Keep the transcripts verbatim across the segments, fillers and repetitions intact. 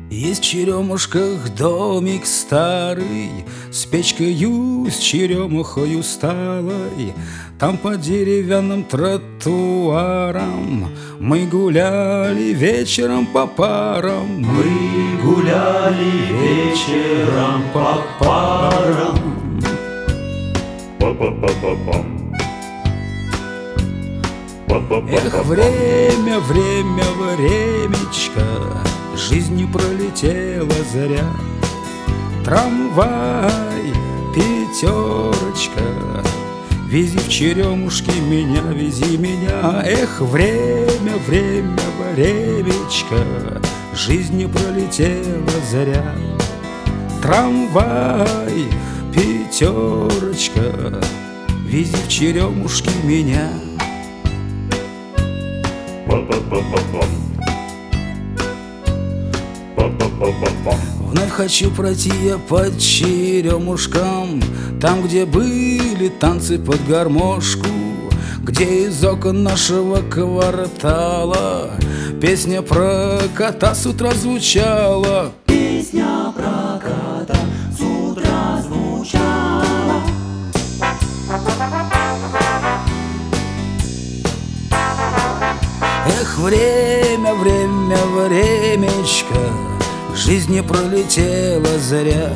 Есть в Черемушках домик старый, с печкою, с черемухою сталой. Там по деревянным тротуарам мы гуляли вечером по парам. Мы гуляли вечером по парам. Па-па-па-па-пам. Эх, время, время, времечко, жизнь пролетела зря. Трамвай, пятерочка, вези в Черемушки меня, вези меня. Эх, время, время, времечко, жизнь пролетела зря. Трамвай, пятерочка, вези в Черемушки меня. Вновь хочу пройти я по Черемушкам, там, где были танцы под гармошку, где из окон нашего квартала песня про кота с утра звучала. Песня про кота с утра звучала. Эх, время, время, времечко, жизнь пролетела зря.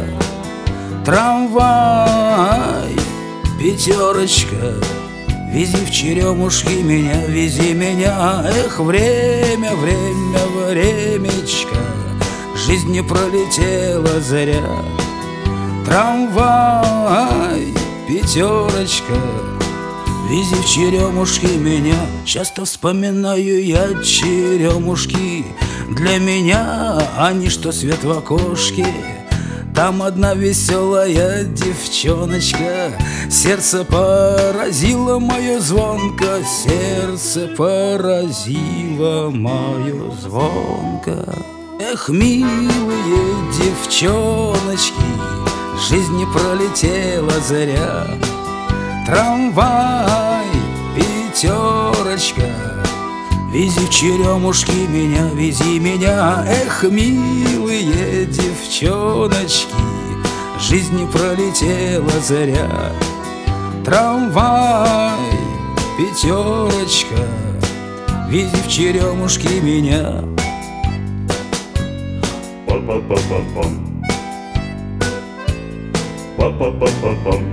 Трамвай, пятерочка, вези в Черемушки меня, вези меня. Эх, время, время, времечко, жизнь пролетела зря. Трамвай, пятерочка, вези в Черемушки меня. Часто вспоминаю я Черемушки, для меня они что свет в окошке. Там одна веселая девчоночка, сердце поразило мое звонко, сердце поразило мое звонко. Эх, милые девчоночки, жизнь пролетела зря. Трамвай, пятерочка, вези в Черемушки меня, вези меня. Эх, милые девчоночки, жизнь пролетела зря. Трамвай, пятерочка, вези в Черемушки меня. Па-па-па-па-пам. Па-па-па-па-пам.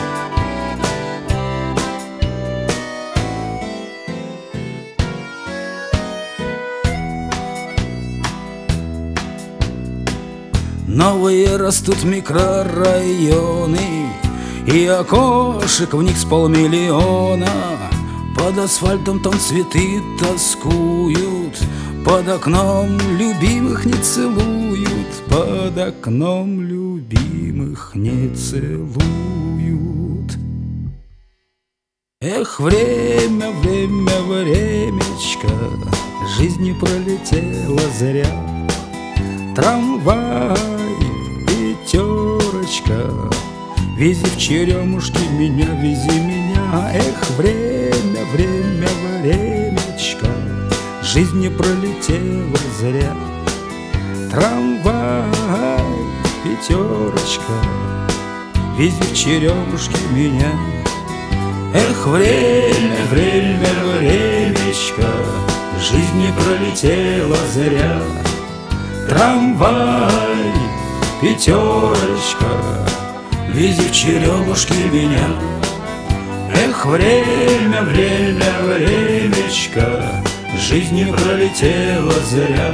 Новые растут микрорайоны, и окошек в них с полмиллиона. Под асфальтом там цветы тоскуют, под окном любимых не целуют, под окном любимых не целуют. Эх, время, время, времечко, жизнь пролетела зря. Трамвай, пятерочка, вези в Черемушки меня, вези меня. Эх, время, время, времечко, жизнь пролетела зря. Трамвай, пятерочка, вези в Черемушки меня. Эх, время, время, времечко, жизнь пролетела зря. Трамвай, пятерочка, вези в Черемушки меня. Эх, время, время, времечко, жизнь пролетела зря.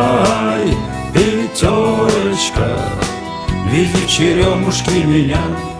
Трамвай, пятерочка, вези в Черемушки меня.